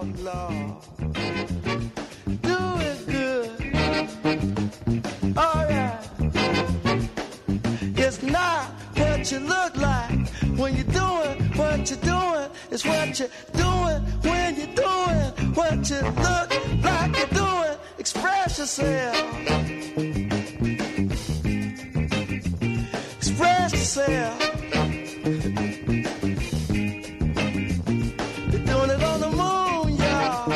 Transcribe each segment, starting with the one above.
Lord, Lord. Do it good. All right. It's not what you look like when you're doing what you're doing. It's what you're doing when you're doing what you look like you're doing. Express yourself. Express yourself. You're doing it on the moon, y'all.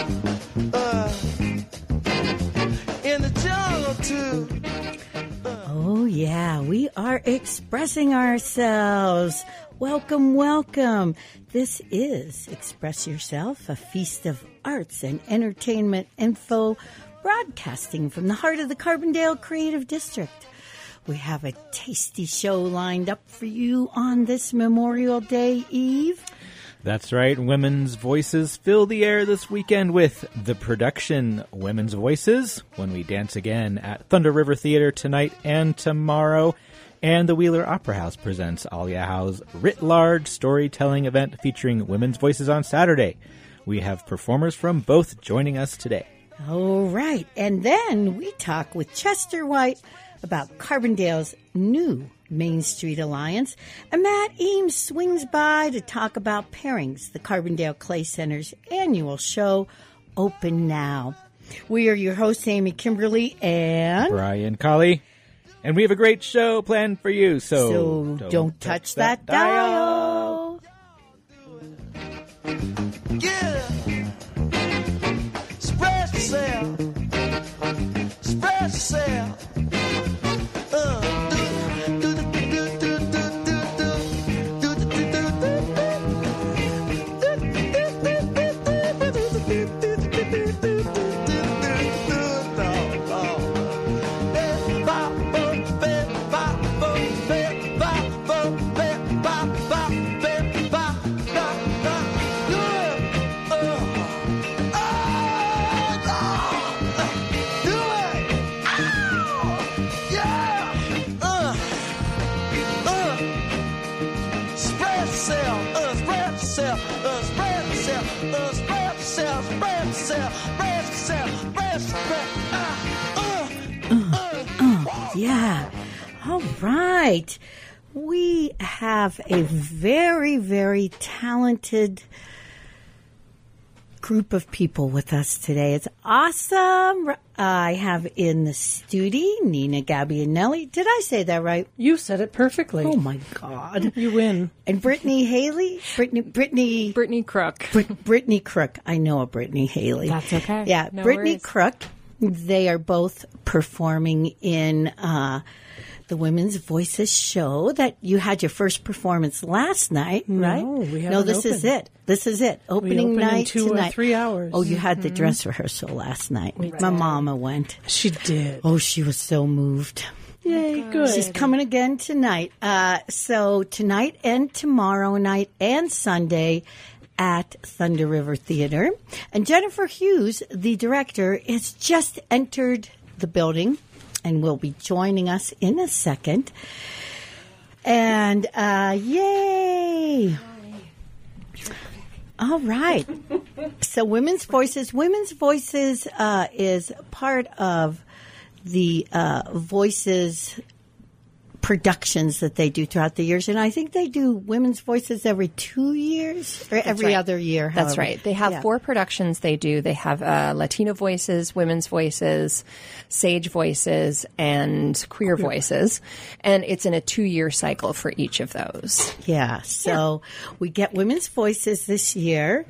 In the jungle, too. Oh, yeah, we are expressing ourselves. Welcome, welcome. This is Express Yourself, a feast of arts and entertainment info, broadcasting from the heart of the Carbondale Creative District. We have a tasty show lined up for you on this Memorial Day Eve. That's right. Women's Voices fill the air this weekend with the production Women's Voices when we dance again at Thunder River Theater tonight and tomorrow. And the Wheeler Opera House presents Alia Howe's writ large storytelling event featuring women's voices on Saturday. We have performers from both joining us today. All right. And then we talk with Chester White about Carbondale's new Main Street Alliance. And Matt Eames swings by to talk about Pairings, the Carbondale Clay Center's annual show, Open Now. We are your hosts, Amy Kimberly and Brian Colley. And we have a great show planned for you, so don't touch that dial. Yeah. Spread yourself. Spread yourself. Yeah. All right. We have a very, very talented group of people with us today. It's awesome. I have in the studio Nina Gabbianelli. Did I say that right? You said it perfectly. Oh, my God. You win. And Brittany Haley. Brittany Crook. Brittany Crook. I know a Brittany Haley. That's okay. Yeah, No Brittany worries. Crook. They are both performing in the Women's Voices show that you had your first performance last night, right? We haven't No, this opened. is it. This is it. Opening open in night 2 or tonight. 3 hours. Oh, you had the dress rehearsal last night. My mama went. She did. Oh, she was so moved. Yay, good. She's coming again tonight. So tonight and tomorrow night and Sunday at Thunder River Theater. And Jennifer Hughes, the director, has just entered the building and will be joining us in a second. And yay! All right. So Women's Voices is part of the Voices productions that they do throughout the years. And I think they do Women's Voices every 2 years or every right. other year. That's however. right. They have 4 productions they do. They have Latino Voices, Women's Voices, Sage Voices, and Queer Voices. And it's in a 2-year cycle for each of those. Yeah. So we get Women's Voices this year.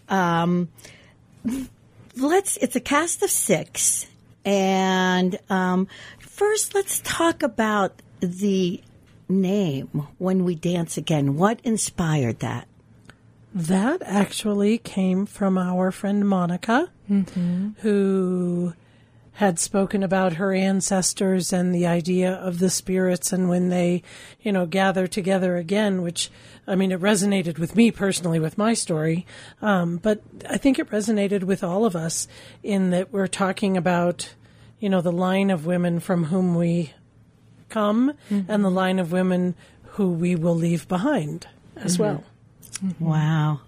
It's a cast of 6. And first, let's talk about the name, When We Dance Again. What inspired that? That actually came from our friend Monica, who had spoken about her ancestors and the idea of the spirits and when they, gather together again, which, it resonated with me personally with my story. But I think it resonated with all of us in that we're talking about, the line of women from whom we come and the line of women who we will leave behind as well. Wow.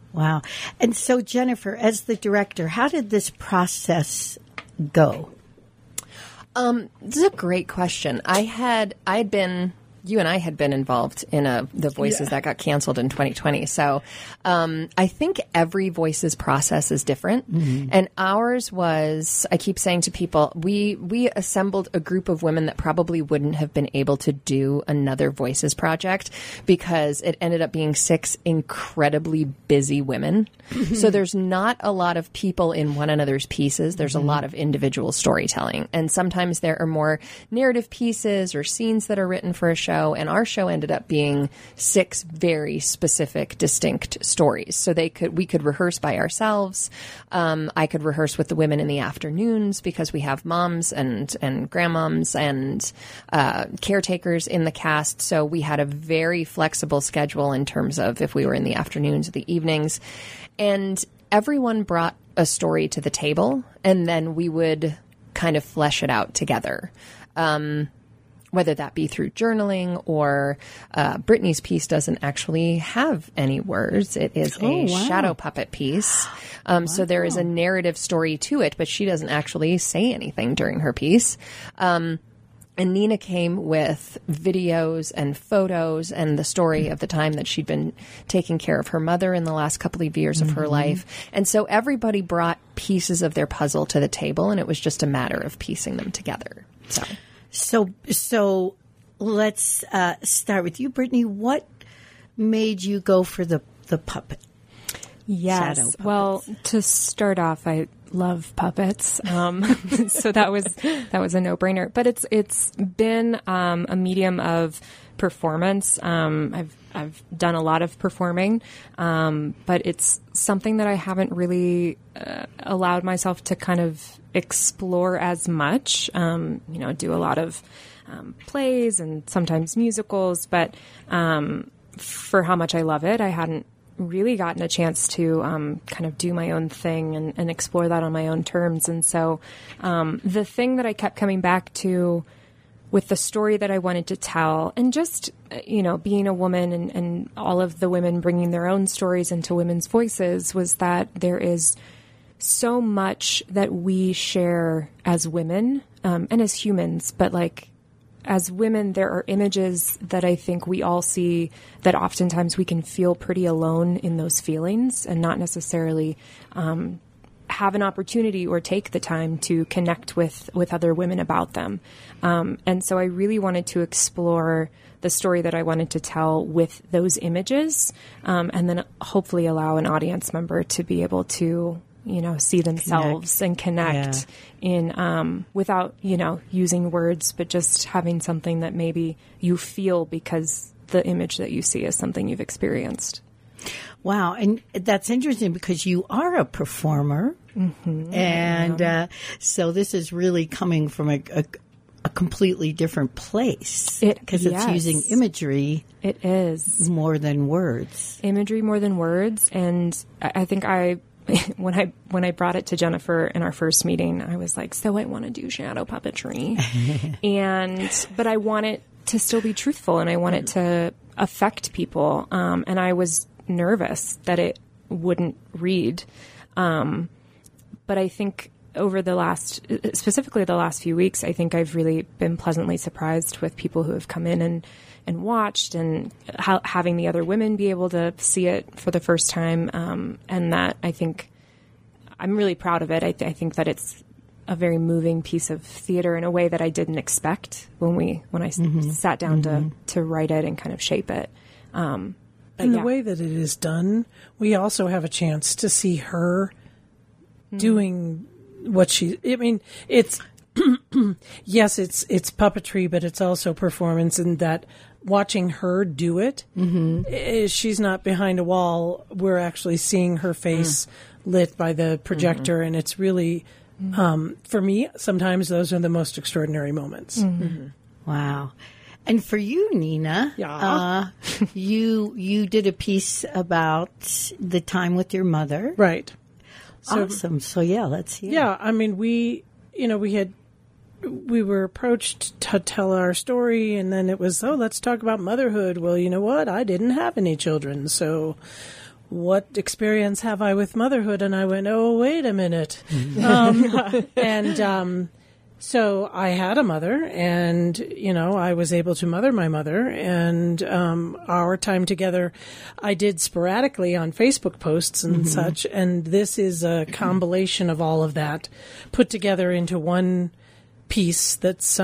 Wow. And so, Jennifer, as the director, how did this process go? This is a great question. You and I had been involved in the Voices that got canceled in 2020. So I think every Voices process is different. And ours was, I keep saying to people, we assembled a group of women that probably wouldn't have been able to do another Voices project because it ended up being 6 incredibly busy women. So there's not a lot of people in one another's pieces. There's a lot of individual storytelling. And sometimes there are more narrative pieces or scenes that are written for a show. And our show ended up being 6 very specific, distinct stories. So we could rehearse by ourselves. I could rehearse with the women in the afternoons because we have moms and grandmoms and caretakers in the cast. So we had a very flexible schedule in terms of if we were in the afternoons or the evenings. And everyone brought a story to the table, and then we would kind of flesh it out together. Whether that be through journaling or Brittany's piece doesn't actually have any words. It is a shadow puppet piece. So there is a narrative story to it, but she doesn't actually say anything during her piece. And Nina came with videos and photos and the story of the time that she'd been taking care of her mother in the last couple of years of her life. And so everybody brought pieces of their puzzle to the table, and it was just a matter of piecing them together. So let's start with you, Brittany. What made you go for the puppet? Yes. Well, to start off, I love puppets, so that was a no-brainer. But it's been a medium of performance. I've done a lot of performing, but it's something that I haven't really allowed myself to kind of explore as much. Do a lot of plays and sometimes musicals, but for how much I love it, I hadn't really gotten a chance to kind of do my own thing and explore that on my own terms. And so the thing that I kept coming back to with the story that I wanted to tell, and just, being a woman and all of the women bringing their own stories into women's voices, was that there is so much that we share as women and as humans, but as women, there are images that I think we all see that oftentimes we can feel pretty alone in those feelings and not necessarily have an opportunity or take the time to connect with other women about them. And so I really wanted to explore the story that I wanted to tell with those images, and then hopefully allow an audience member to be able to see themselves and connect in without, using words, but just having something that maybe you feel because the image that you see is something you've experienced. Wow. And that's interesting because you are a performer. And so this is really coming from a completely different place. Because it's using imagery. It is. More than words. Imagery more than words. And I think when I brought it to Jennifer in our first meeting, I was like, so I want to do shadow puppetry. But I want it to still be truthful, and I want it to affect people. And I was nervous that it wouldn't read. But I think over specifically the last few weeks, I think I've really been pleasantly surprised with people who have come in and watched, and having the other women be able to see it for the first time. And that I think I'm really proud of it. I think that it's a very moving piece of theater in a way that I didn't expect when I sat down to write it and kind of shape it. And the way that it is done, we also have a chance to see her doing what it's yes, it's puppetry, but it's also performance, and that watching her do it, she's not behind a wall. We're actually seeing her face lit by the projector, and it's really, for me, sometimes those are the most extraordinary moments. Wow. And for you, Nina, you did a piece about the time with your mother. Right. Awesome. So let's hear. Yeah, I mean, we were approached to tell our story, and then it was, let's talk about motherhood. Well, you know what? I didn't have any children, so what experience have I with motherhood? And I went, oh, wait a minute. So I had a mother, and, I was able to mother my mother, and our time together I did sporadically on Facebook posts and such, and this is a compilation of all of that put together into one piece that's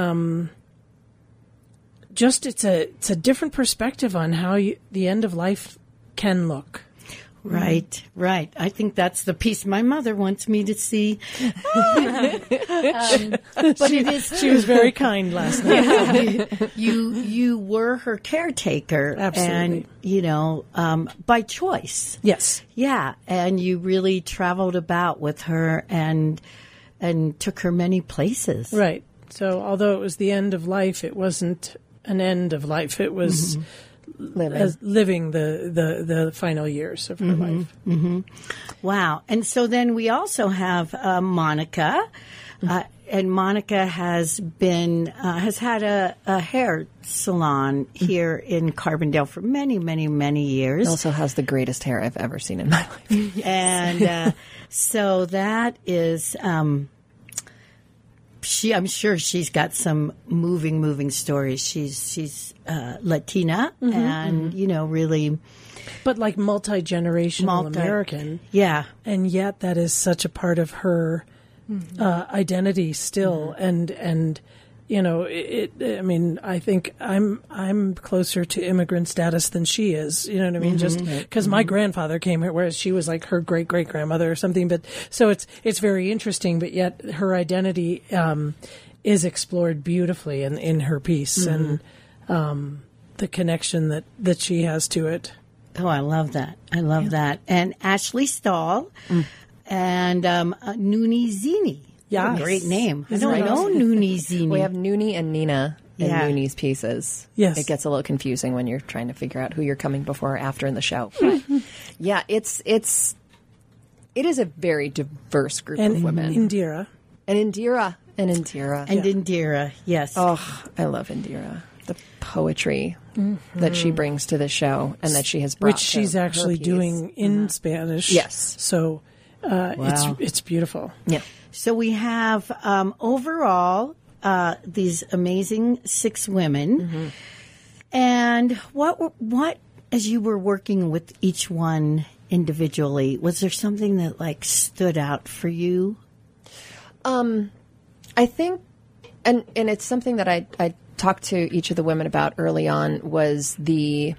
it's a different perspective on how the end of life can look. Right. I think that's the piece my mother wants me to see. But it is. She was very kind last night. You were her caretaker, absolutely, and by choice. Yes. Yeah, and you really traveled about with her and took her many places. Right. So although it was the end of life, it wasn't an end of life. It was. Living the final years of her life. Mm-hmm. Wow. And so then we also have Monica, and Monica has had a hair salon here in Carbondale for many, many, many years. Also has the greatest hair I've ever seen in my life. And so that is... I'm sure she's got some moving stories. She's Latina and, really... But like multi-generational American. Yeah. And yet that is such a part of her identity still. And I think I'm closer to immigrant status than she is. You know what I mean? Just because my grandfather came here, whereas she was like her great-great-grandmother or something. But so it's very interesting, but yet her identity is explored beautifully in her piece and the connection that she has to it. Oh, I love that. That. And Ashley Stahl and Noonie Zini. Yeah, great name. I don't know Noonie Zini. We have Noonie and Nina in Noonie's pieces. Yes. It gets a little confusing when you're trying to figure out who you're coming before or after in the show. But yeah, it is a very diverse group of women. Indira. And Indira, yes. Oh, I love Indira. The poetry that she brings to the show and that she has brought, which she's actually doing in Spanish. Yes. So it's beautiful. Yeah. So we have overall these amazing 6 women, and what as you were working with each one individually, was there something that stood out for you? I think, and it's something that I talked to each of the women about early on, was the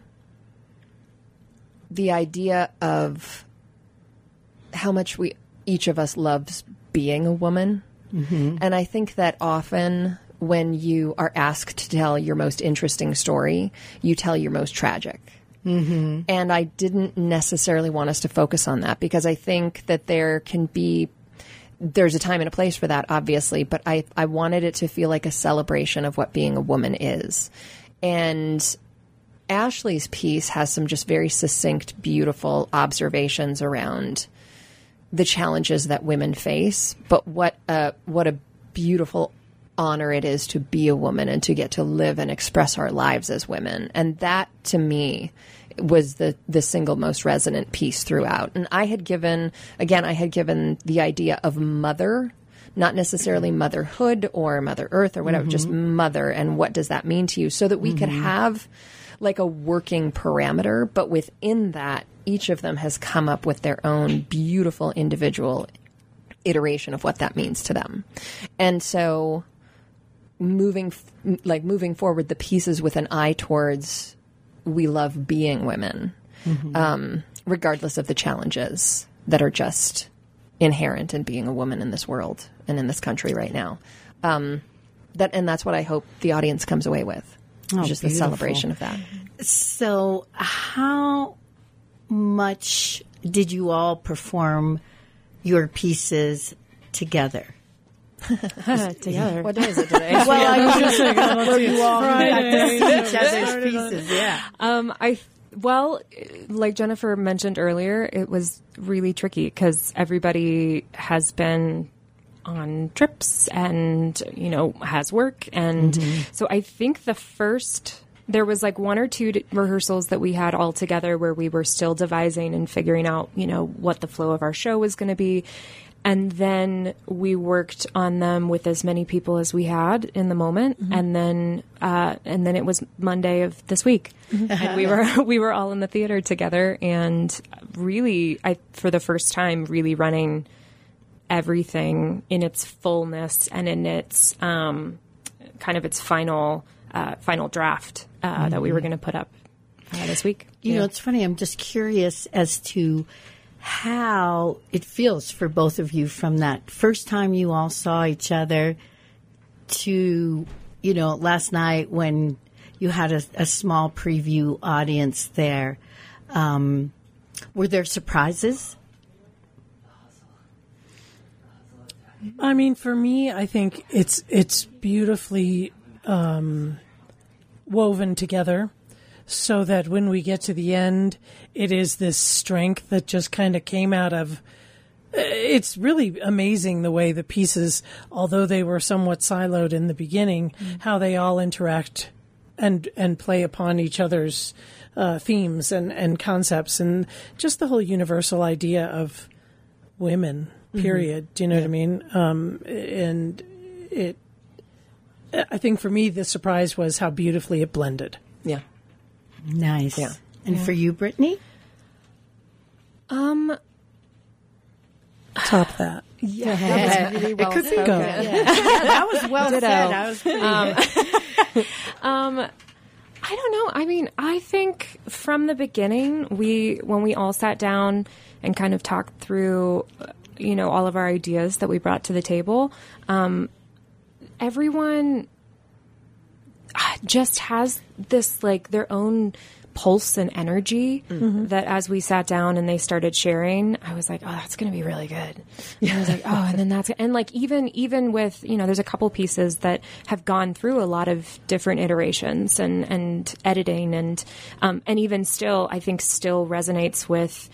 idea of how much each of us loves being a woman. And I think that often when you are asked to tell your most interesting story, you tell your most tragic. And I didn't necessarily want us to focus on that, because I think that there's a time and a place for that, obviously, but I wanted it to feel like a celebration of what being a woman is. And Ashley's piece has some just very succinct, beautiful observations around the challenges that women face, but what a beautiful honor it is to be a woman and to get to live and express our lives as women. And that, to me, was the single most resonant piece throughout. And I had given the idea of mother, not necessarily motherhood or Mother Earth or whatever, just mother, and what does that mean to you, so that we could have like a working parameter, but within that, each of them has come up with their own beautiful individual iteration of what that means to them. And so moving forward the pieces with an eye towards we love being women, regardless of the challenges that are just inherent in being a woman in this world and in this country right now. That's what I hope the audience comes away with. Just the celebration of that. So how much did you all perform your pieces together? Together. What day is it today? Well, I was just saying, you all got to see each other's pieces. Yeah. Like Jennifer mentioned earlier, it was really tricky because everybody has been on trips and, has work. And so I think the first there was like 1 or 2 rehearsals that we had all together where we were still devising and figuring out, what the flow of our show was going to be. And then we worked on them with as many people as we had in the moment. Mm-hmm. And then it was Monday of this week. And we were all in the theater together, and really, for the first time, really running everything in its fullness and in its kind of its final draft that we were going to put up this week. You know, it's funny. I'm just curious as to how it feels for both of you from that first time you all saw each other to, last night when you had a small preview audience there. Were there surprises? I mean, for me, I think it's beautifully woven together, so that when we get to the end, it is this strength that just kind of came out of. It's really amazing the way the pieces, although they were somewhat siloed in the beginning, how they all interact and play upon each other's themes and concepts, and just the whole universal idea of women. Period. Do you know what I mean? And I think for me, the surprise was how beautifully it blended. Yeah. Nice. Yeah. And for you, Brittany? Top that. Yeah. That was really well it could spoken. be go. Yeah, that was well said. I was pretty good. I don't know. I mean, I think from the beginning, when we all sat down and kind of talked through, all of our ideas that we brought to the table, everyone just has this, like, their own pulse and energy that as we sat down and they started sharing, I was like, oh, that's going to be really good. I was like, oh, and then and like, even with, there's a couple pieces that have gone through a lot of different iterations and editing and even still, I think still resonates with,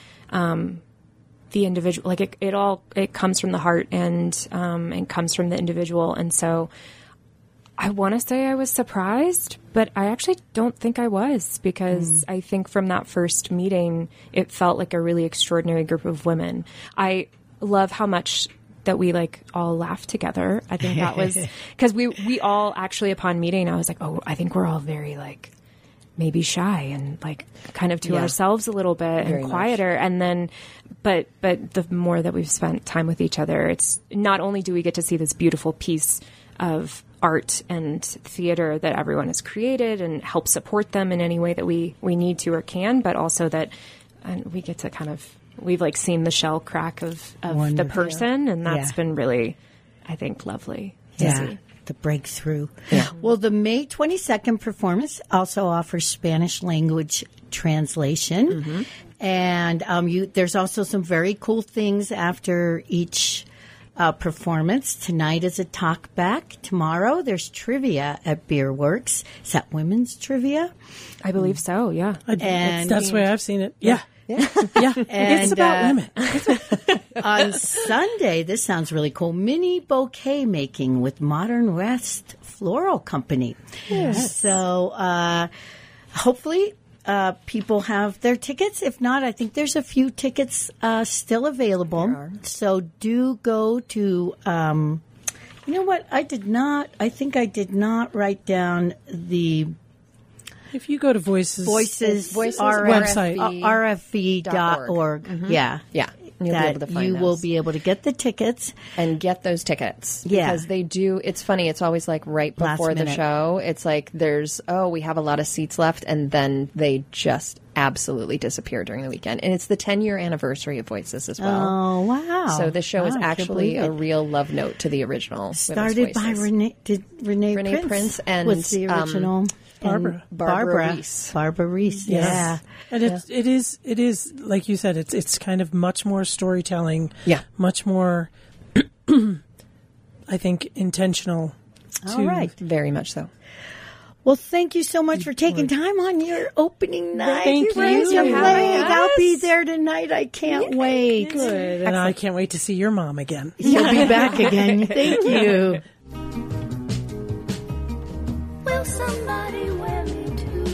the individual. Like it comes from the heart and comes from the individual. And so I want to say I was surprised, but I actually don't think I was, because I think from that first meeting, it felt like a really extraordinary group of women. I love how much that we all laughed together. I think that was because we all actually, upon meeting, I was like, oh, I think we're all very maybe shy and kind of to ourselves a little bit very and quieter. Much. And then, but the more that we've spent time with each other, it's not only do we get to see this beautiful piece of art and theater that everyone has created and help support them in any way that we need to or can, but also that we get to we've seen the shell crack of the person, and that's been really, I think, lovely to see. The breakthrough. Yeah. Well, the May 22nd performance also offers Spanish language translation. And there's also some very cool things after each performance. Tonight is a talk back. Tomorrow there's trivia at Beer Works. Is that women's trivia? I believe so, yeah. And that's the way I've seen it. Yeah. Yeah. And, it's about women. On Sunday, this sounds really cool, mini bouquet making with Modern West Floral Company. Yes. So hopefully people have their tickets. If not, I think there's a few tickets still available. So do go to, you know what, I think I did not write down the... If you go to Voices website, rfv.org. Yeah. You will be able to get the tickets. And get those tickets. Yeah. Because they do, it's funny, it's always right before the show. It's we have a lot of seats left, and then they just absolutely disappear during the weekend. And it's the 10-year anniversary of Voices as well. Oh, wow. So this show is actually a real love note to the original. Started by Renee Prince and was the original. Barbara Reese. Barbara Reese, yeah. And it is like you said, it's kind of much more storytelling. Yeah. Much more, I think, intentional. All right. Very much so. Well, thank you so much for taking time on your opening night. Thank you. I'll be there tonight. I can't wait. Good. And I can't wait to see your mom again. She'll be back again. Thank you. Will somebody wear me too?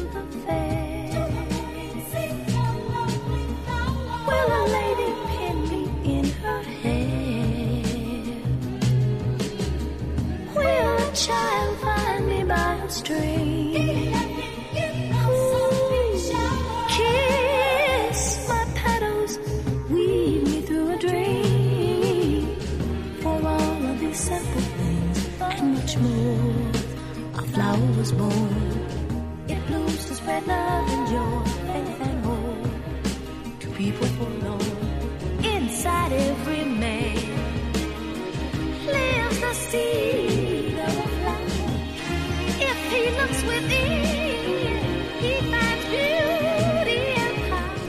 Christmas moon. It blooms to spread love and joy, faith and hope to people forlorn. Inside every man lives the seed of life. If he looks within, he finds beauty and power.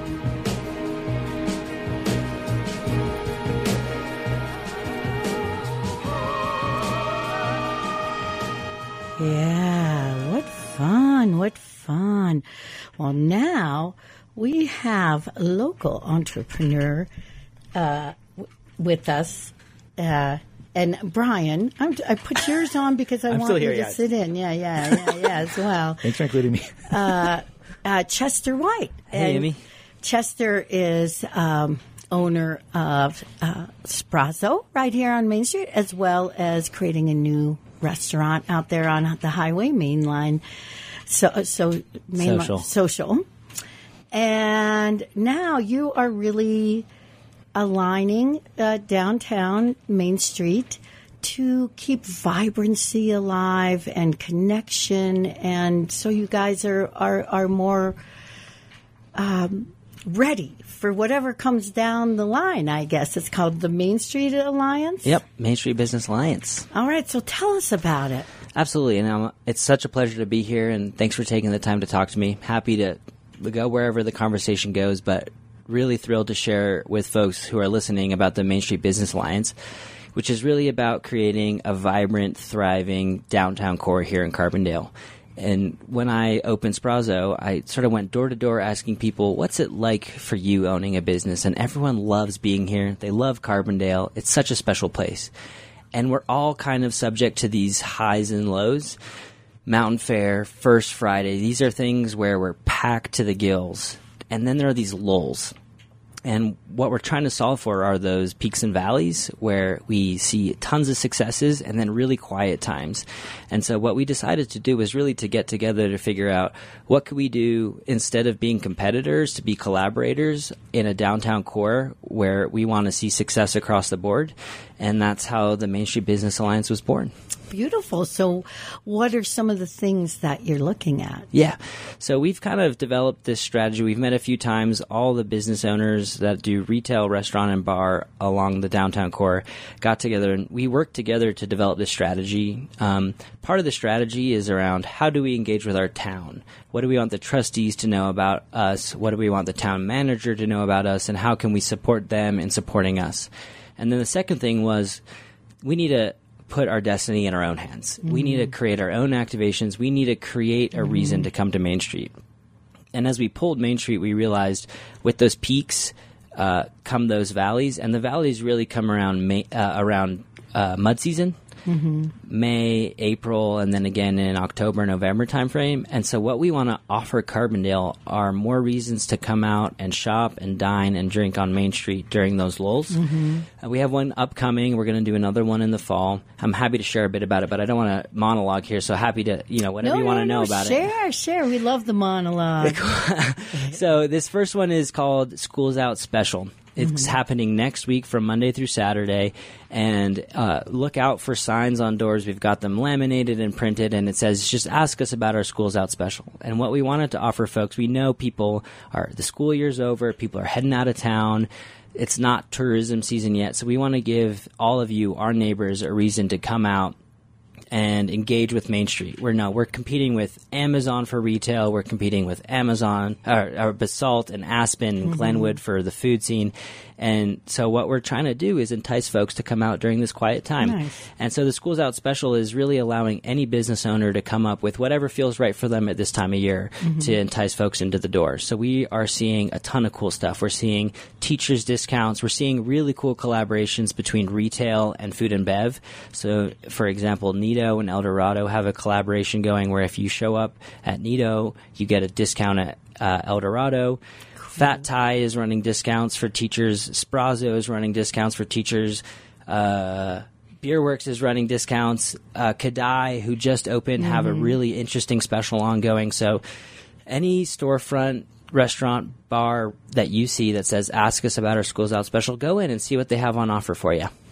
Yeah, what fun, what fun. Well, now we have a local entrepreneur with us. And Brian, I put yours on because I want you to sit in. Yeah, as well. Thanks for including me. Chester White. Hey, Amy. Chester is owner of Sprazzo right here on Main Street, as well as creating a new restaurant out there on the highway, main line. Social. And now you are really aligning downtown Main Street to keep vibrancy alive and connection, and so you guys are more ready for whatever comes down the line. I guess it's called the Main Street Alliance. Yep, Main Street Business Alliance. All right, so tell us about it. Absolutely, and it's such a pleasure to be here, and thanks for taking the time to talk to me. Happy to go wherever the conversation goes, but really thrilled to share with folks who are listening about the Main Street Business Alliance, which is really about creating a vibrant, thriving downtown core here in Carbondale. And when I opened Sprazzo, I sort of went door to door asking people, what's it like for you owning a business? And everyone loves being here. They love Carbondale. It's such a special place. And we're all kind of subject to these highs and lows. Mountain Fair, First Friday, these are things where we're packed to the gills. And then there are these lulls. And what we're trying to solve for are those peaks and valleys where we see tons of successes and then really quiet times. And so what we decided to do was really to get together to figure out what could we do instead of being competitors to be collaborators in a downtown core where we want to see success across the board. And that's how the Main Street Business Alliance was born. Beautiful. So what are some of the things that you're looking at? Yeah. So we've kind of developed this strategy. We've met a few times. All the business owners that do retail, restaurant, and bar along the downtown core got together, and we worked together to develop this strategy. Part of the strategy is around how do we engage with our town? What do we want the trustees to know about us? What do we want the town manager to know about us? And how can we support them in supporting us? And then the second thing was we need to put our destiny in our own hands. Mm-hmm. We need to create our own activations. We need to create a reason to come to Main Street. And as we pulled Main Street, we realized with those peaks come those valleys, and the valleys really come around mud season. Mm-hmm. May, April, and then again in October, November timeframe. And so what we want to offer Carbondale are more reasons to come out and shop and dine and drink on Main Street during those lulls. Mm-hmm. We have one upcoming. We're going to do another one in the fall. I'm happy to share a bit about it, but I don't want to monologue here, so happy to, whatever you want to know about it. Share. We love the monologue. So this first one is called School's Out Special. It's happening next week from Monday through Saturday, and look out for signs on doors. We've got them laminated and printed, and it says, just ask us about our Schools Out Special. And what we wanted to offer folks, we know the school year's over, people are heading out of town. It's not tourism season yet, so we want to give all of you, our neighbors, a reason to come out and engage with Main Street. We're competing with Amazon for retail. We're competing with Amazon, or Basalt and Aspen and Glenwood for the food scene. And so what we're trying to do is entice folks to come out during this quiet time. Nice. And so the Schools Out Special is really allowing any business owner to come up with whatever feels right for them at this time of year to entice folks into the door. So we are seeing a ton of cool stuff. We're seeing teachers' discounts. We're seeing really cool collaborations between retail and food and bev. So, for example, Nido and El Dorado have a collaboration going where if you show up at Nido, you get a discount at El Dorado. Fat Thai is running discounts for teachers. Sprazzo is running discounts for teachers. Beerworks is running discounts. Kadai, who just opened, have a really interesting special ongoing. So any storefront, restaurant, bar that you see that says, ask us about our Schools Out Special, go in and see what they have on offer for you.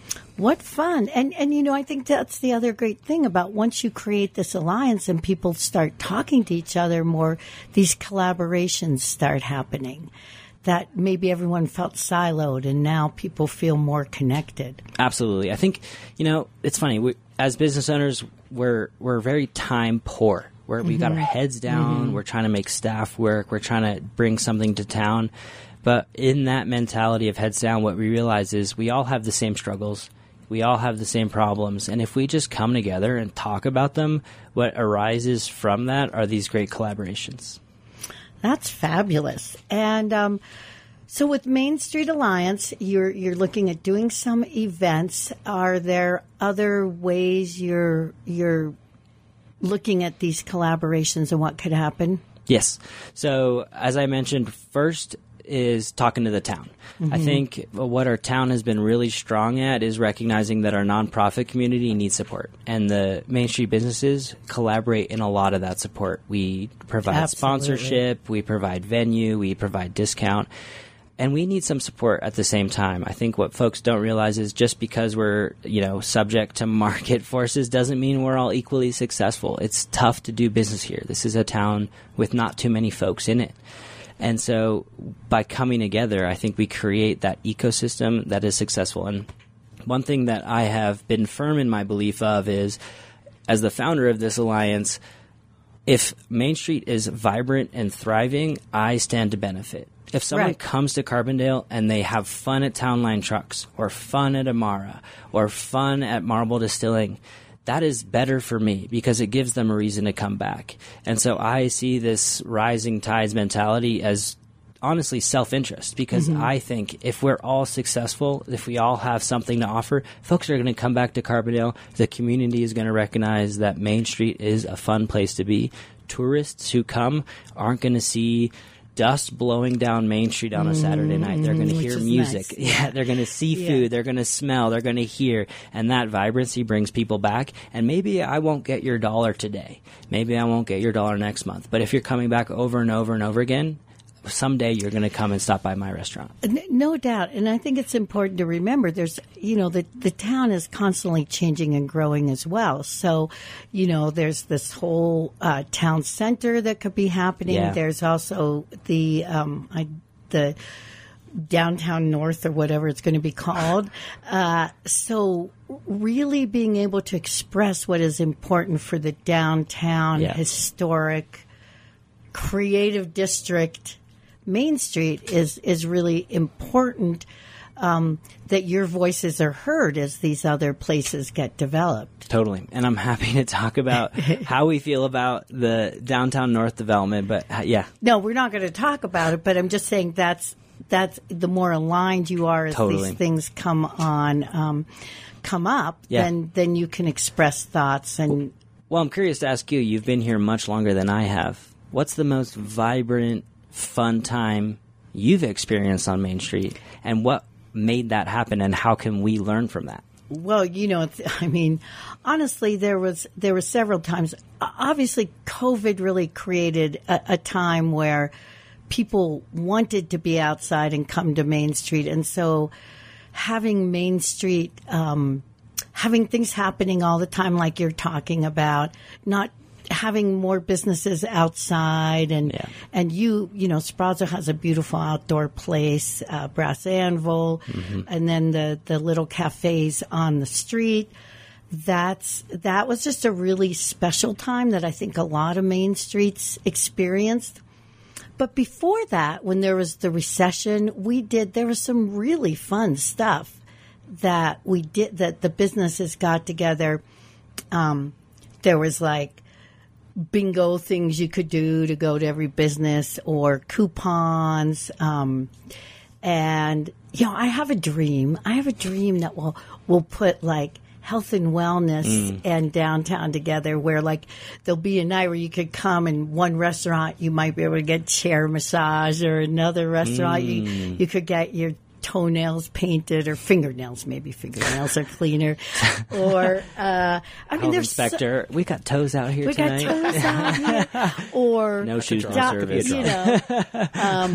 What fun. And I think that's the other great thing about once you create this alliance and people start talking to each other more, these collaborations start happening. That maybe everyone felt siloed and now people feel more connected. Absolutely. I think, it's funny. As business owners, we're very time poor. We've got our heads down. We're trying to make staff work. We're trying to bring something to town. But in that mentality of heads down, what we realize is we all have the same struggles. We all have the same problems. And if we just come together and talk about them, what arises from that are these great collaborations. That's fabulous. And so with Main Street Alliance, you're looking at doing some events. Are there other ways you're looking at these collaborations and what could happen? Yes. So as I mentioned, first is talking to the town. I think what our town has been really strong at is recognizing that our nonprofit community needs support. And the Main Street businesses collaborate in a lot of that support. We provide sponsorship, we provide venue, we provide discount. And we need some support at the same time. I think what folks don't realize is just because we're, subject to market forces doesn't mean we're all equally successful. It's tough to do business here. This is a town with not too many folks in it. And so by coming together, I think we create that ecosystem that is successful. And one thing that I have been firm in my belief of is, as the founder of this alliance, if Main Street is vibrant and thriving, I stand to benefit. If someone comes to Carbondale and they have fun at Town Line Trucks or fun at Amara or fun at Marble Distilling, that is better for me because it gives them a reason to come back. And so I see this rising tides mentality as honestly self-interest because I think if we're all successful, if we all have something to offer, folks are going to come back to Carbondale. The community is going to recognize that Main Street is a fun place to be. Tourists who come aren't going to see dust blowing down Main Street on a Saturday night. They're going to hear music. Nice. Yeah, they're going to see food. They're going to smell. They're going to hear. And that vibrancy brings people back. And maybe I won't get your dollar today. Maybe I won't get your dollar next month. But if you're coming back over and over and over again, someday you're going to come and stop by my restaurant. No doubt. And I think it's important to remember there's, the town is constantly changing and growing as well. So, there's this whole town center that could be happening. Yeah. There's also the downtown north or whatever it's going to be called. So really being able to express what is important for the downtown, historic, creative district, Main Street is really important, that your voices are heard as these other places get developed. Totally. And I'm happy to talk about how we feel about the downtown north development, but No, we're not going to talk about it, but I'm just saying that's the more aligned you are as these things come up, then you can express thoughts. And well, I'm curious to ask you, you've been here much longer than I have. What's the most vibrant, fun time you've experienced on Main Street, and what made that happen, and how can we learn from that? Well, honestly, there were several times. Obviously, COVID really created a time where people wanted to be outside and come to Main Street, and so having Main Street, having things happening all the time, like you're talking about, not having more businesses outside, and Sprazzo has a beautiful outdoor place, Brass Anvil, and then the little cafes on the street. That was just a really special time that I think a lot of Main Streets experienced. But before that, when there was the recession, there was some really fun stuff that we did, that the businesses got together. There was like bingo things you could do to go to every business, or coupons. And, I have a dream. That we'll put like health and wellness and downtown together, where like there'll be a night where you could come, and one restaurant you might be able to get chair massage, or another restaurant you could get your toenails painted, or fingernails. Maybe fingernails are cleaner. Or Home inspector, we got toes out here tonight. We got toes out here. Or no shoes, no service.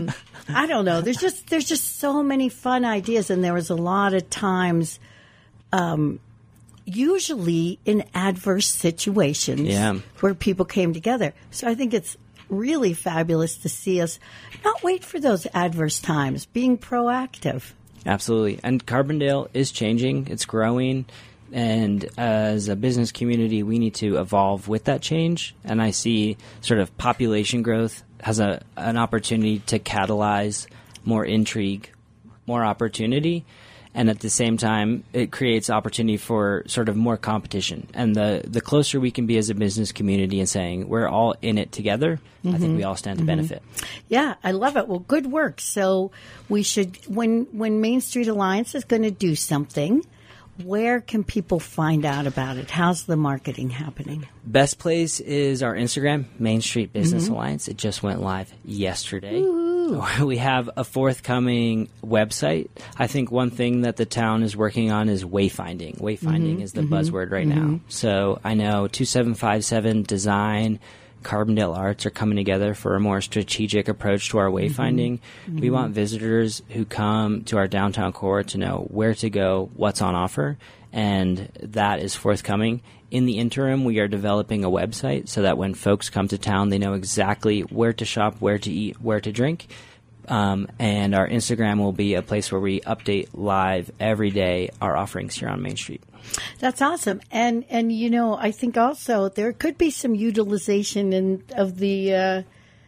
I don't know. There's just so many fun ideas, and there was a lot of times usually in adverse situations where people came together. So I think it's really fabulous to see us not wait for those adverse times, being proactive. Absolutely. And Carbondale is changing. It's growing. And as a business community, we need to evolve with that change. And I see sort of population growth has an opportunity to catalyze more intrigue, more opportunity. And at the same time, it creates opportunity for sort of more competition. And the closer we can be as a business community and saying we're all in it together, I think we all stand to benefit. Yeah, I love it. Well, good work. So we should, when Main Street Alliance is going to do something, where can people find out about it? How's the marketing happening? Best place is our Instagram, Main Street Business Alliance. It just went live yesterday. Ooh. We have a forthcoming website. I think one thing that the town is working on is wayfinding. Wayfinding is the buzzword right now. So I know 2757 Design, Carbondale Arts are coming together for a more strategic approach to our wayfinding. We want visitors who come to our downtown core to know where to go, what's on offer, and that is forthcoming. In the interim, we are developing a website so that when folks come to town, they know exactly where to shop, where to eat, where to drink. And our Instagram will be a place where we update live every day our offerings here on Main Street. That's awesome. And you know, I think also there could be some utilization of the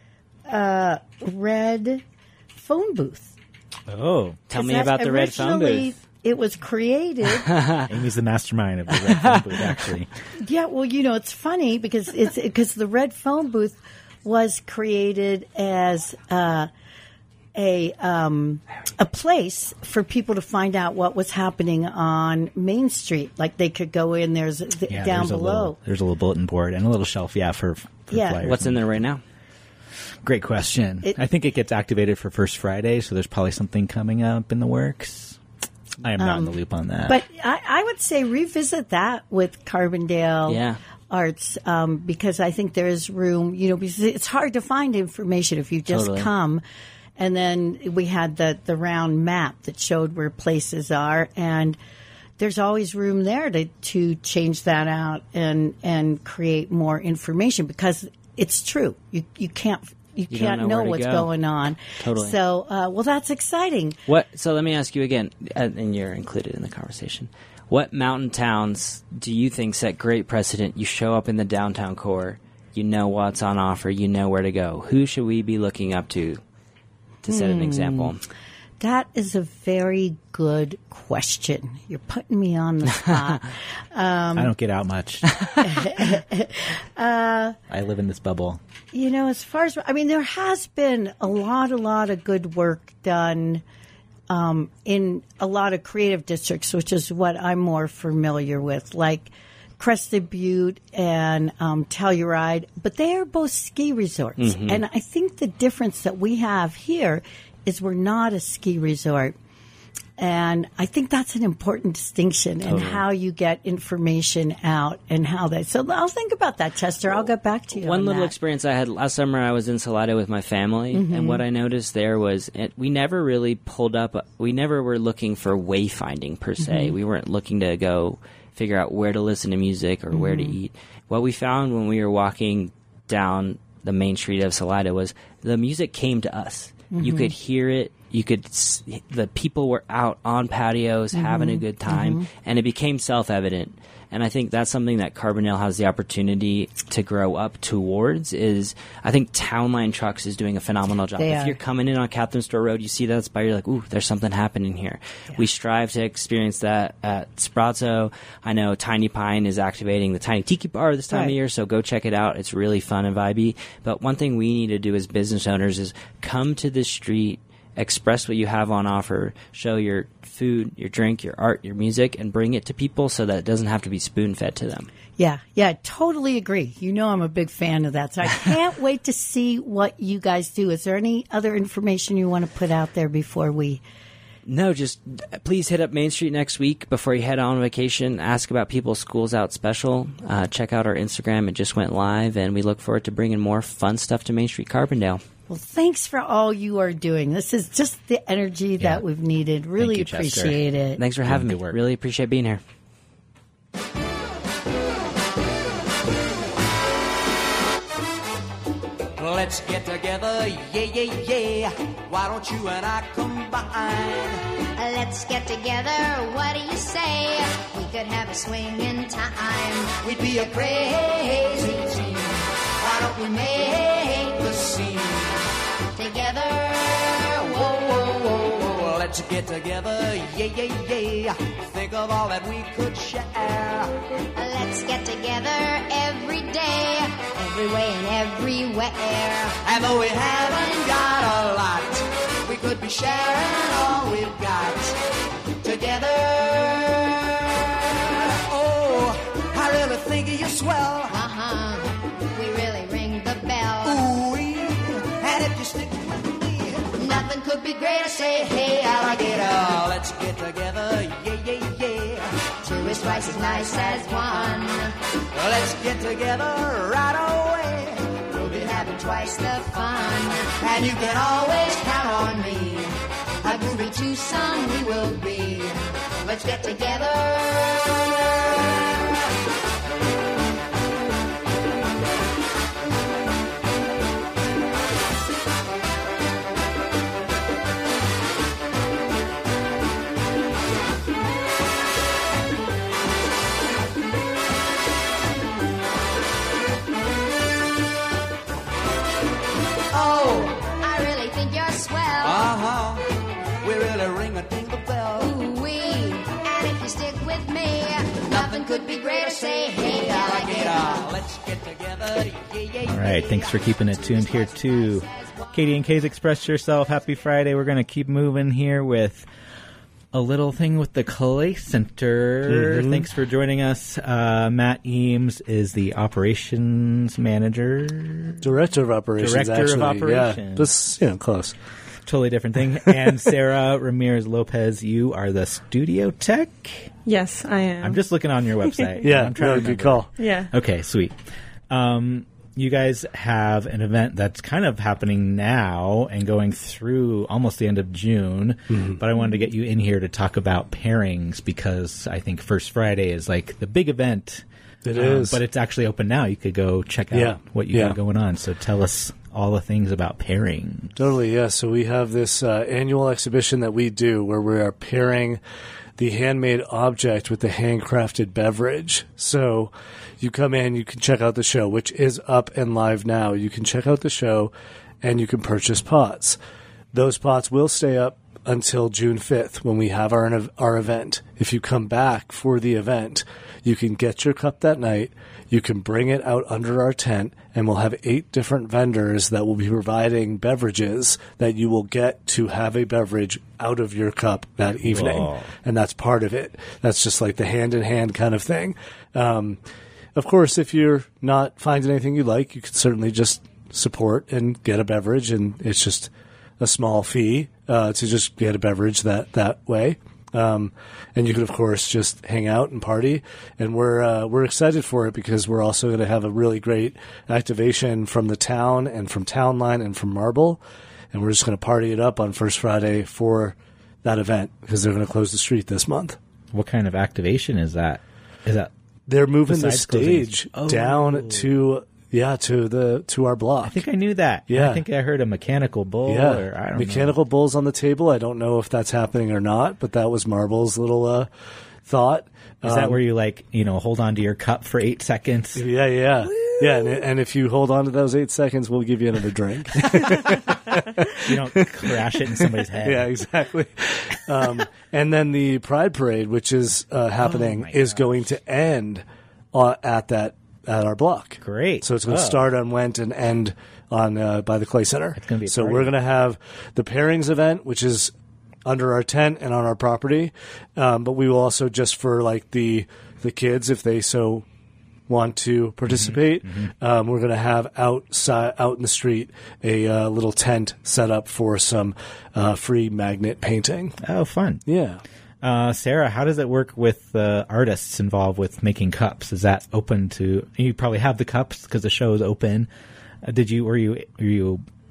red phone booth. Oh. Tell me about the red phone booth. It was created. Amy's the mastermind of the red phone booth, actually. Yeah, well, you know, it's funny because the red phone booth was created as a place for people to find out what was happening on Main Street. Like they could go in. There's down below. There's a little bulletin board and a little shelf, for flyers. What's in there right now? Great question. I think it gets activated for First Friday, so there's probably something coming up in the works. I am not in the loop on that. But I would say revisit that with Carbondale Arts because I think there is room, you know, because it's hard to find information if you just come. And then we had the round map that showed where places are, and there's always room there to change that out and create more information because it's true. You can't know what's going on. Totally. So, well, that's exciting. So let me ask you again, and you're included in the conversation. What mountain towns do you think set great precedent? You show up in the downtown core, you know what's on offer, you know where to go. Who should we be looking up to set an example? That is a very good question. You're putting me on the spot. I don't get out much. I live in this bubble. You know, as far as, I mean, there has been a lot of good work done in a lot of creative districts, which is what I'm more familiar with, like Crested Butte and Telluride, but they are both ski resorts. And I think the difference that we have here is we're not a ski resort. And I think that's an important distinction in how you get information out and how that. So I'll think about that, Chester. I'll get back to you. One little experience I had last summer, I was in Salado with my family, and what I noticed there was we never really pulled up. We never were looking for wayfinding per se. We weren't looking to go figure out where to listen to music or where to eat. What we found when we were walking down the main street of Salado was the music came to us. You could hear it. The people were out on patios having a good time, and it became self-evident. And I think that's something that Carbondale has the opportunity to grow up towards is I think Townline Trucks is doing a phenomenal job. If you're coming in on Catherine Store Road, you see that spot, you're like, ooh, there's something happening here. Yeah. We strive to experience that at Sprazzo. I know Tiny Pine is activating the Tiny Tiki Bar this time of year, so go check it out. It's really fun and vibey. But one thing we need to do as business owners is come to the street, express what you have on offer, show your food, your drink, your art, your music, and bring it to people so that it doesn't have to be spoon-fed to them. Yeah, totally agree. You know I'm a big fan of that. So I can't wait to see what you guys do. Is there any other information you want to put out there before we... No, just please hit up Main Street next week before you head on vacation. Ask about People's Schools Out Special. Check out our Instagram. It just went live, and we look forward to bringing more fun stuff to Main Street Carbondale. Well, thanks for all you are doing. This is just the energy that we've needed. Really Thank you, Chester. appreciate it. Thanks for having me. Really appreciate being here. Let's get together, yeah, yeah, yeah. Why don't you and I combine? Let's get together, what do you say? We could have a swinging time. We'd be a crazy team. Why don't we make the scene? Together, whoa, whoa, whoa, whoa. Let's get together, yeah, yeah, yeah. Think of all that we could share. Let's get together every day, every way and everywhere. And though we haven't got a lot, we could be sharing all we've got together. Oh, I really think you're swell. We really ring the bell. Ooh-wee. And if you stick with me, nothing could be greater. say, hey, alligator, let's get together, yeah, yeah, yeah. Two is twice as nice as one. Let's get together right away. We'll be having twice the fun. And you can always count on me. A groovy twosome we will be. Let's get together. We really ring-a-ding the bell. Ooh-wee. And if you stick with me, nothing could be greater. Say, hey, alligator, let's get together. Yeah, yeah, All right, thanks for keeping it tuned here to Katie and Kay's Express Yourself. Happy Friday. We're going to keep moving here with a little thing with the Clay Center. Mm-hmm. Thanks for joining us. Matt Eames is the operations manager. Director of operations, Operations. Yeah, close. Totally different thing. And Sarah Ramirez Lopez, you are the studio tech? Yes, I am. I'm just looking on your website. Yeah, I'm trying to good call. Yeah. Okay, sweet. You guys have an event that's kind of happening now and going through almost the end of June, but I wanted to get you in here to talk about pairings because I think First Friday is like the big event. It is. But it's actually open now. You could go check out what you got going on. So tell us all the things about pairing. Totally, yeah. So we have this annual exhibition that we do where we are pairing the handmade object with the handcrafted beverage. So you come in, you can check out the show, which is up and live now. You can check out the show and you can purchase pots. Those pots will stay up until June 5th when we have our event. If you come back for the event, you can get your cup that night. You can bring it out under our tent, and we'll have 8 different vendors that will be providing beverages that you will get to have a beverage out of your cup that evening. Whoa. And that's part of it. That's just like the hand-in-hand kind of thing. Of course, if you're not finding anything you like, you can certainly just support and get a beverage, and it's just a small fee to just get a beverage that way. And you could, of course, just hang out and party. And we're excited for it because we're also going to have a really great activation from the town and from Town Line and from Marble. And we're just going to party it up on First Friday for that event because they're going to close the street this month. What kind of activation is that? They're moving the besides stage down to our block. I think I knew that. Yeah. I think I heard a mechanical bull. Yeah, or I don't mechanical bulls on the table. I don't know if that's happening or not, but that was Marble's little thought. Is that where you hold on to your cup for 8 seconds? Yeah. Yeah, and if you hold on to those 8 seconds, we'll give you another drink. You don't crash it in somebody's head. Yeah, exactly. And then the Pride Parade, which is happening, is going to end at our block. Great. So it's going to start on Went and end on by the Clay Center. It's going to be so we're going to have the pairings event, which is under our tent and on our property. But we will also, just for like the kids, if they so want to participate, we're going to have out in the street a little tent set up for some free magnet painting. Oh, fun. Yeah. Sarah, how does it work with the artists involved with making cups? Is that open to? You probably have the cups because the show is open. Were you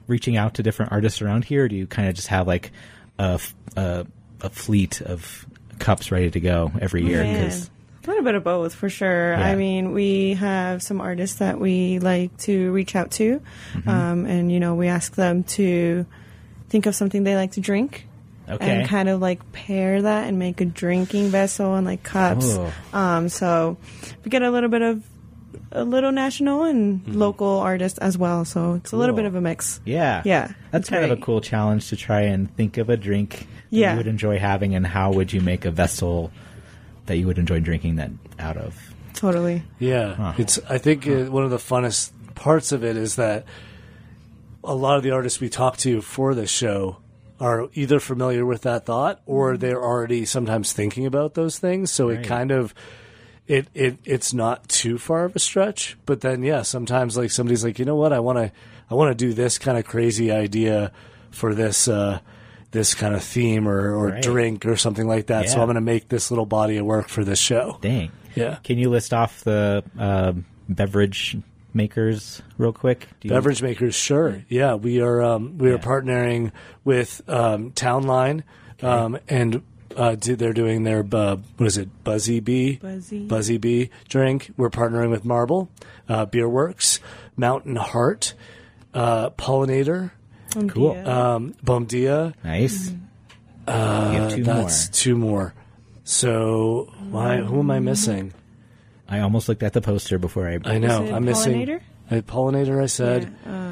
reaching out to different artists around here? Or do you kind of just have like a fleet of cups ready to go every year? A little bit of both, for sure. Yeah. I mean, we have some artists that we like to reach out to, and, you know, we ask them to think of something they like to drink. Okay. And kind of like pair that and make a drinking vessel and like cups. Oh. So we get a little national and local artists as well. So it's a little bit of a mix. Yeah. Yeah. That's kind of a cool challenge to try and think of a drink that you would enjoy having, and how would you make a vessel that you would enjoy drinking that out of. Totally. Yeah. I think one of the funnest parts of it is that a lot of the artists we talk to for this show are either familiar with that thought or they're already sometimes thinking about those things. So it kind of, it's not too far of a stretch. But then, sometimes like somebody's like, you know what, I want to do this kind of crazy idea for this this kind of theme or drink or something like that. So I'm going to make this little body of work for this show. Dang. Yeah. Can you list off the beverage makers real quick? Beverage makers, sure. Yeah, we are partnering with Town Line, and they're doing their Buzzy Bee drink. We're partnering with Marble, Beer Works, Mountain Heart, Pollinator, cool, Bomdia. Nice. You have that's two more. So who am I missing? I almost looked at the poster before I know. I'm missing Pollinator? Pollinator, I said.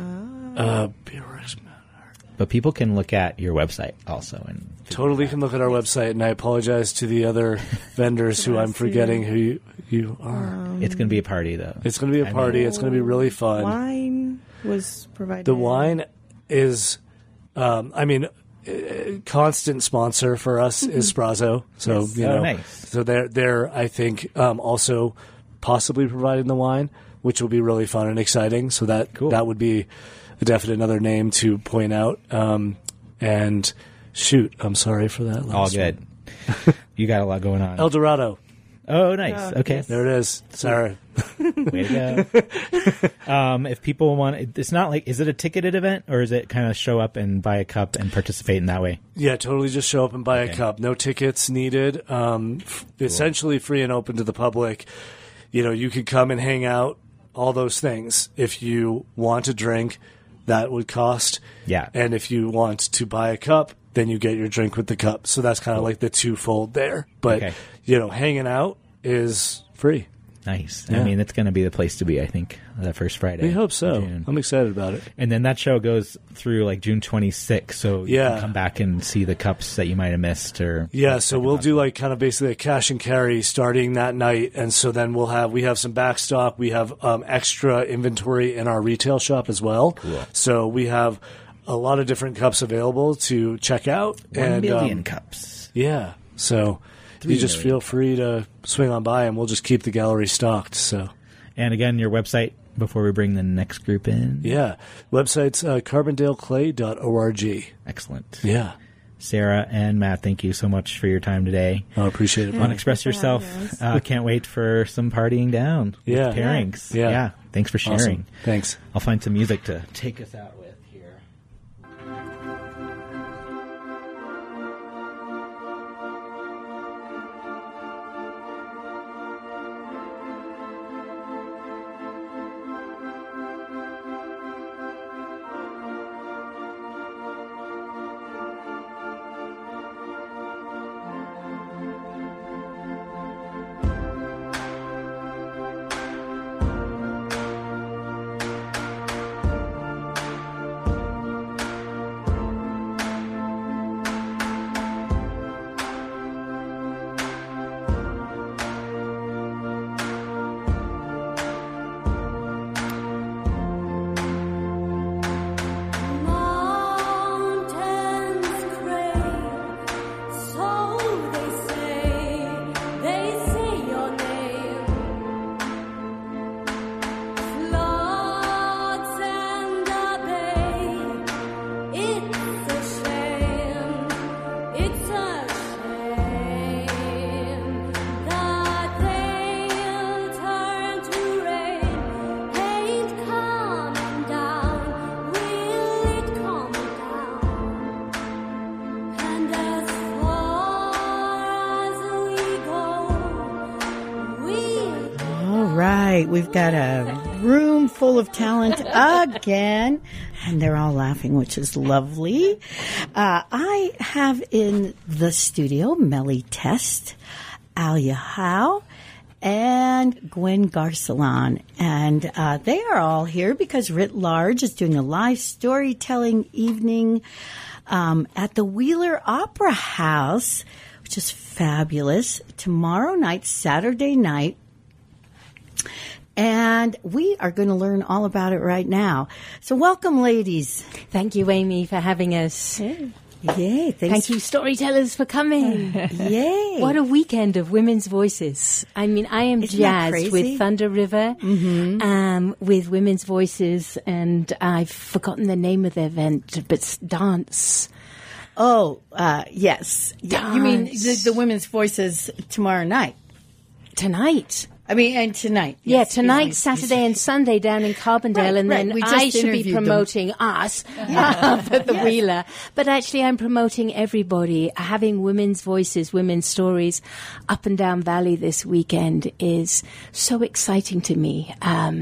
Beer Works. But people can look at your website also. And totally can look at our website, and I apologize to the other vendors who I'm forgetting who you are. It's going to be a party, though. It's going to be a party. It's going to be really fun. Wine was provided. The wine is, constant sponsor for us is Sprazo. So, nice. So they're I think, also possibly providing the wine, which will be really fun and exciting. So that would be a definite another name to point out. And shoot, I'm sorry for that. All good. You got a lot going on. El Dorado. Oh, nice. Okay. Yes. There it is. Sarah. Way to go. If people want, it's not like, is it a ticketed event, or is it kind of show up and buy a cup and participate in that way? Yeah, totally just show up and buy a cup. No tickets needed. Essentially free and open to the public. You know, you could come and hang out, all those things. If you want to drink, that would cost. Yeah. And if you want to buy a cup, then you get your drink with the cup. So that's kind of like the twofold there. But, hanging out is free. Nice. Yeah. I mean, it's going to be the place to be, I think, that first Friday. We hope so. June. I'm excited about it. And then that show goes through like June 26th, so you can come back and see the cups that you might have missed. So we'll do like kind of basically a cash and carry starting that night. And so then we have some back stock. We have extra inventory in our retail shop as well. Cool. So we have a lot of different cups available to check out. 1 million cups. Yeah. So you just feel free to swing on by, and we'll just keep the gallery stocked. So, and again, your website before we bring the next group in. Yeah, website's carbondaleclay.org. Excellent. Yeah, Sarah and Matt, thank you so much for your time today. I appreciate it. Want to express yourself? Can't wait for some partying down. Yeah, with pairings. Yeah. Thanks for sharing. Awesome. Thanks. I'll find some music to take us out with. right. We've got a room full of talent again, and they're all laughing, which is lovely. I have in the studio Melly Test, Alia Howe, and Gwen Garcelon. And they are all here because Writ Large is doing a live storytelling evening at the Wheeler Opera House, which is fabulous, tomorrow night, Saturday night. And we are going to learn all about it right now. So welcome, ladies. Thank you, Amy, for having us. Yay. Thanks. Thank you, storytellers, for coming. Yay. What a weekend of women's voices. I mean, I am Isn't that jazzed crazy? with Thunder River, with women's voices, and I've forgotten the name of the event, but it's dance. Oh, yes. You mean the women's voices tomorrow night? Tonight. I mean, and tonight. Yeah, Yes, tonight, excuse me. Saturday and Sunday down in Carbondale, Right, and right. then We just I should be interviewed them. promoting us at the Wheeler. But actually, I'm promoting everybody. Having women's voices, women's stories up and down Valley this weekend is so exciting to me.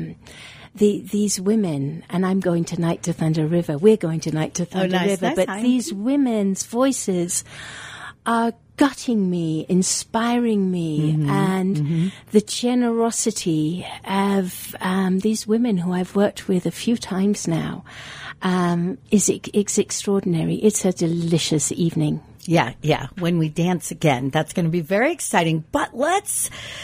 These women, and I'm going tonight to Thunder River. We're going tonight to Thunder nice, River. nice. But Hi. these women's voices are gutting me, inspiring me, and the generosity of these women who I've worked with a few times now it's extraordinary. It's a delicious evening. Yeah. When we dance again, that's going to be very exciting. But let's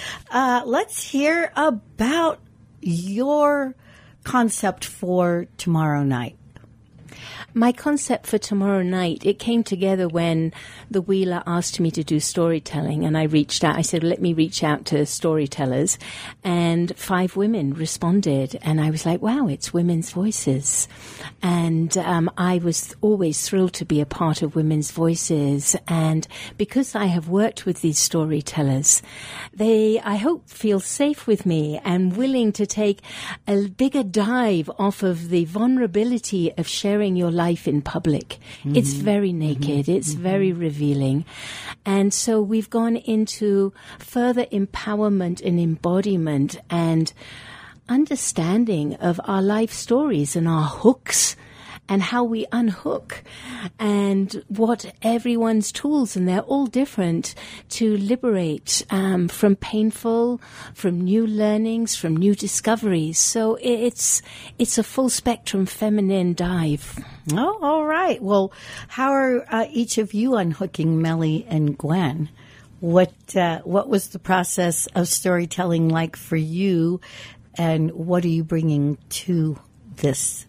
hear about your concept for tomorrow night. My concept for tomorrow night, it came together when the Wheeler asked me to do storytelling, and I reached out. I said, let me reach out to storytellers, and 5 women responded, and I was like, wow, it's women's voices. And I was always thrilled to be a part of Women's Voices, and because I have worked with these storytellers, they, I hope, feel safe with me and willing to take a bigger dive off of the vulnerability of sharing your life in public. It's very naked. It's very revealing. And so we've gone into further empowerment and embodiment and understanding of our life stories and our hooks and how we unhook and what everyone's tools, and they're all different, to liberate from painful, from new learnings, from new discoveries. So it's a full spectrum feminine dive. Oh, all right. Well, how are each of you unhooking, Melly and Gwen? What was the process of storytelling like for you, and what are you bringing to this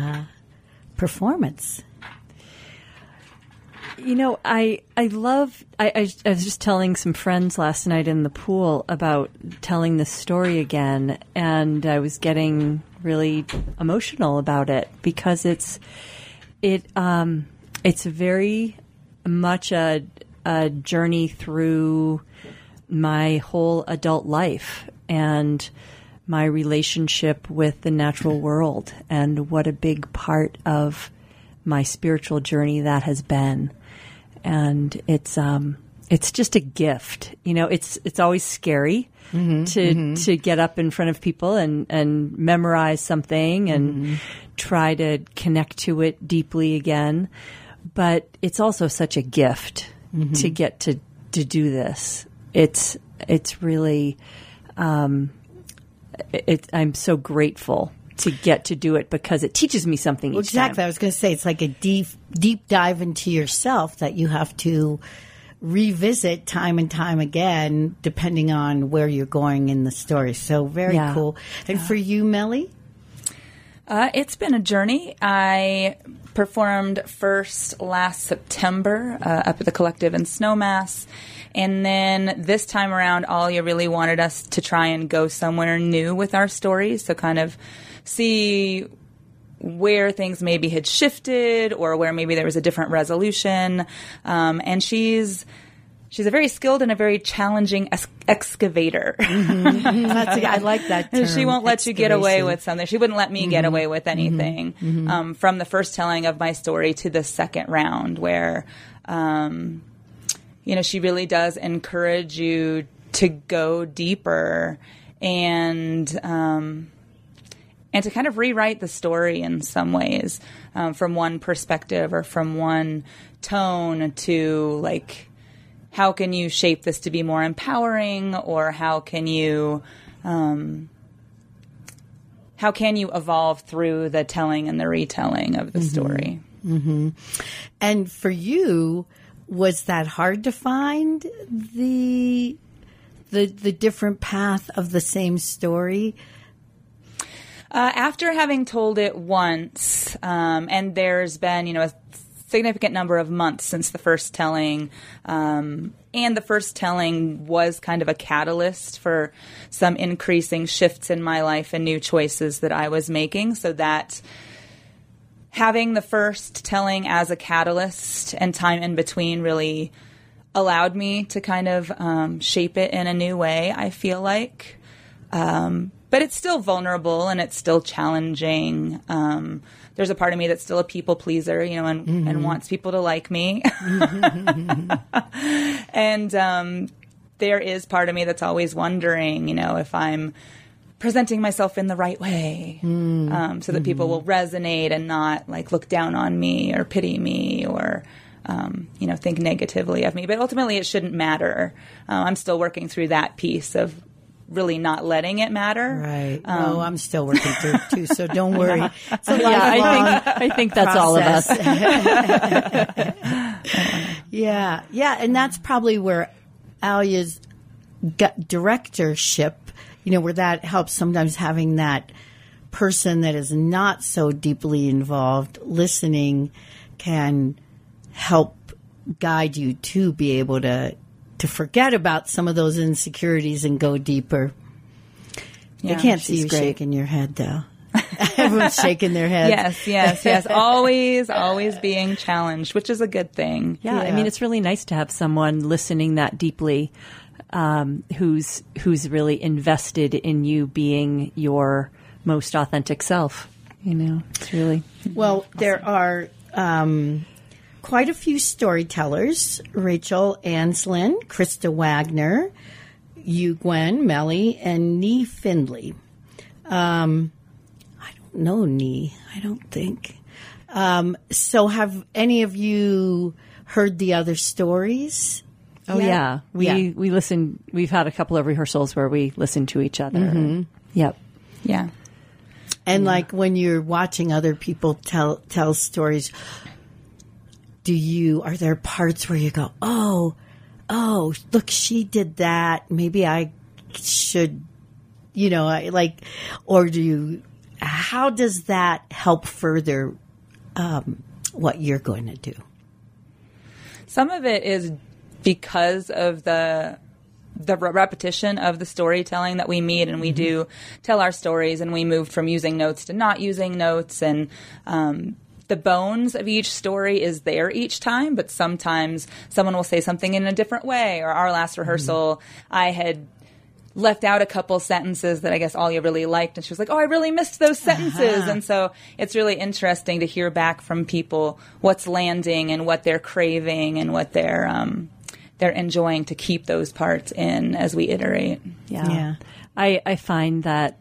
performance? You know, I was just telling some friends last night in the pool about telling this story again, and I was getting really emotional about it because it's very much a journey through my whole adult life and my relationship with the natural world, and what a big part of my spiritual journey that has been. And it's just a gift. You know, it's always scary to get up in front of people and memorize something and try to connect to it deeply again. But it's also such a gift to get to do this. It's really, I'm so grateful to get to do it because it teaches me something each Exactly. time. I was going to say it's like a deep dive into yourself that you have to revisit time and time again, depending on where you're going in the story. So very cool. And for you, Melly? It's been a journey. I performed first last September up at the Collective in Snowmass. And then this time around, Alia really wanted us to try and go somewhere new with our stories. So kind of see where things maybe had shifted or where maybe there was a different resolution. And she's a very skilled and a very challenging excavator. I like that term. She won't let you get away with something. She wouldn't let me get away with anything. From the first telling of my story to the second round, where, she really does encourage you to go deeper and to kind of rewrite the story in some ways, from one perspective or from one tone to like, how can you shape this to be more empowering, or how can you evolve through the telling and the retelling of the story? Mm-hmm. And for you, was that hard to find the different path of the same story? After having told it once, and there's been, a significant number of months since the first telling, and the first telling was kind of a catalyst for some increasing shifts in my life and new choices that I was making, so that having the first telling as a catalyst and time in between really allowed me to kind of shape it in a new way, I feel like. But it's still vulnerable and it's still challenging. There's a part of me that's still a people pleaser, and wants people to like me. And there is part of me that's always wondering, if I'm presenting myself in the right way, so that people will resonate and not like look down on me or pity me or think negatively of me. But ultimately, it shouldn't matter. I'm still working through that piece of really not letting it matter. Right. I'm still working through it too, so don't worry. It's a I think that's all of us. Yeah, and that's probably where Alia's directorship, where that helps, sometimes having that person that is not so deeply involved listening can help guide you to be able to forget about some of those insecurities and go deeper. Yeah, I can't see you shaking your head, though. Everyone's shaking their head. Yes. Always being challenged, which is a good thing. Yeah, I mean, it's really nice to have someone listening that deeply, who's really invested in you being your most authentic self. It's really well. Awesome. There are quite a few storytellers: Rachel Anslin, Krista Wagner, you, Gwen, Melly, and Nee Findley. I don't know Nee. I don't think. So, have any of you heard the other stories? Oh yeah, we listen. We've had a couple of rehearsals where we listen to each other. Mm-hmm. Yep. Yeah. And like when you're watching other people tell stories, are there parts where you go, oh, look, she did that. Maybe I should, how does that help further what you're going to do? Some of it is because of the repetition of the storytelling that we meet, and we do tell our stories, and we moved from using notes to not using notes, and the bones of each story is there each time, but sometimes someone will say something in a different way. Or our last rehearsal, I had left out a couple sentences that I guess Alia really liked, and she was like, oh, I really missed those sentences. And so it's really interesting to hear back from people what's landing and what they're craving and what they're enjoying, to keep those parts in as we iterate. Yeah. I find that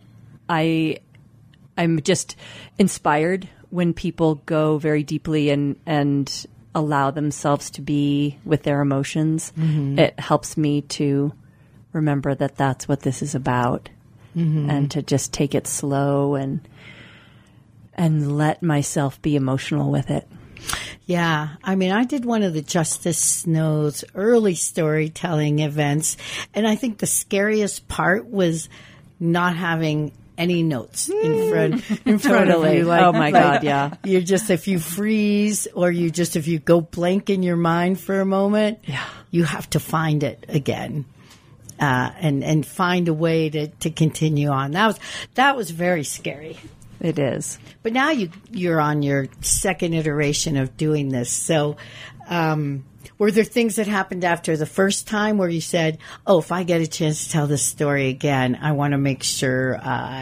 I'm just inspired when people go very deeply and allow themselves to be with their emotions. It helps me to remember that that's what this is about, and to just take it slow and let myself be emotional with it. Yeah. I mean, I did one of the Justice Snow's early storytelling events, and I think the scariest part was not having any notes in front of you. Oh my God, yeah. You're just, if you freeze or if you go blank in your mind for a moment, you have to find it again. And find a way to continue on. That was very scary. It is. But now you're on your second iteration of doing this. So, were there things that happened after the first time where you said, oh, if I get a chance to tell this story again, I want to make sure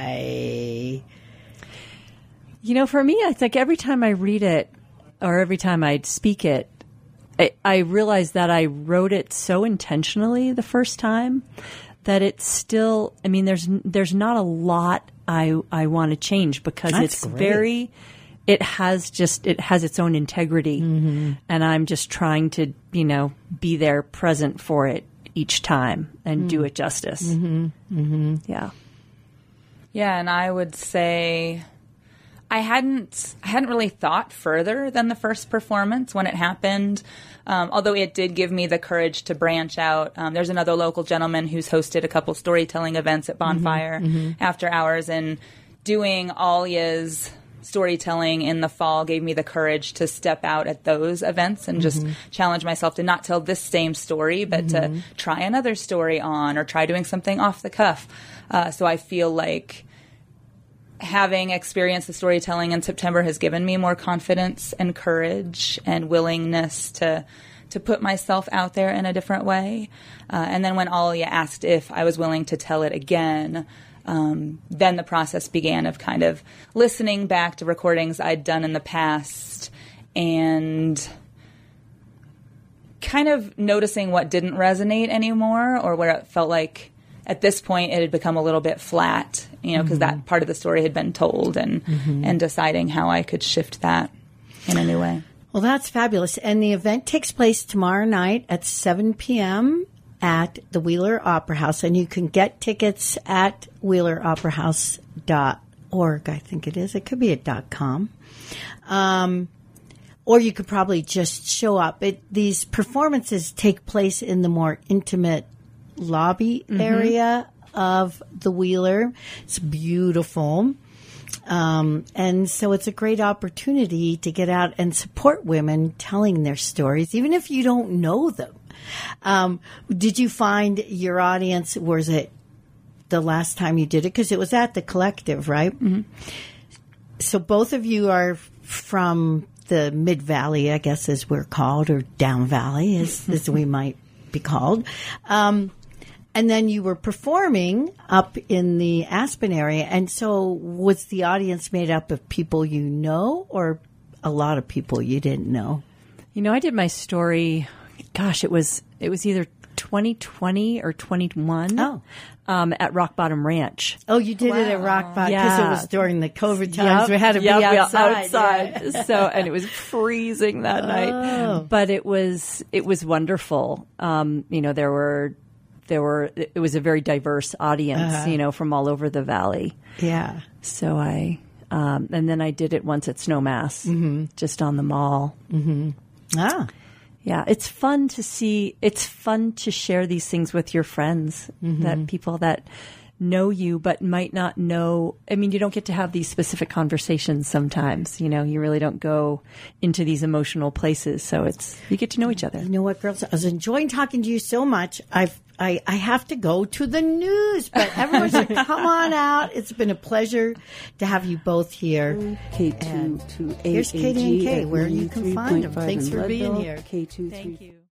for me, I think every time I read it or every time I speak it, I realize that I wrote it so intentionally the first time that it's still, I mean, there's not a lot I want to change because That's it's great. it has its own integrity, and I'm just trying to, be there present for it each time and do it justice. Yeah. Yeah, and I would say I hadn't really thought further than the first performance when it happened, although it did give me the courage to branch out. There's another local gentleman who's hosted a couple storytelling events at Bonfire after hours, and doing Alia's storytelling in the fall gave me the courage to step out at those events and just challenge myself to not tell this same story, but to try another story on or try doing something off the cuff. So I feel like having experienced the storytelling in September has given me more confidence and courage and willingness to put myself out there in a different way. And then when Alia asked if I was willing to tell it again, then the process began of kind of listening back to recordings I'd done in the past and kind of noticing what didn't resonate anymore, or where it felt like at this point it had become a little bit flat, because that part of the story had been told, and deciding how I could shift that in a new way. Well, that's fabulous. And the event takes place tomorrow night at 7 p.m. at the Wheeler Opera House, and you can get tickets at wheeleroperahouse.org, I think it is. It could be at .com. Or you could probably just show up. These performances take place in the more intimate lobby area of the Wheeler. It's beautiful. And so it's a great opportunity to get out and support women telling their stories, even if you don't know them. Did you find your audience, was it the last time you did it? Because it was at the Collective, right? So both of you are from the Mid-Valley, I guess as we're called, or Down Valley as we might be called. And then you were performing up in the Aspen area. And so was the audience made up of people you know, or a lot of people you didn't know? I did my story, gosh, it was either 2020 or 21 at Rock Bottom Ranch. Oh, you did it at Rock Bottom because it was during the COVID times. We had to be outside. Yeah. So, and it was freezing that night. But it was wonderful. It was a very diverse audience, from all over the valley. Yeah. So and then I did it once at Snowmass, just on the mall. Yeah, it's fun to see. It's fun to share these things with your friends, that people that know you but might not know. I mean, you don't get to have these specific conversations sometimes. You really don't go into these emotional places. So you get to know each other. You know what, girls? I was enjoying talking to you so much. I have to go to the news, but everyone should come on out. It's been a pleasure to have you both here. K2 to here's Katie and Kay, where you can find them. Thanks for being here. K2 Thank you.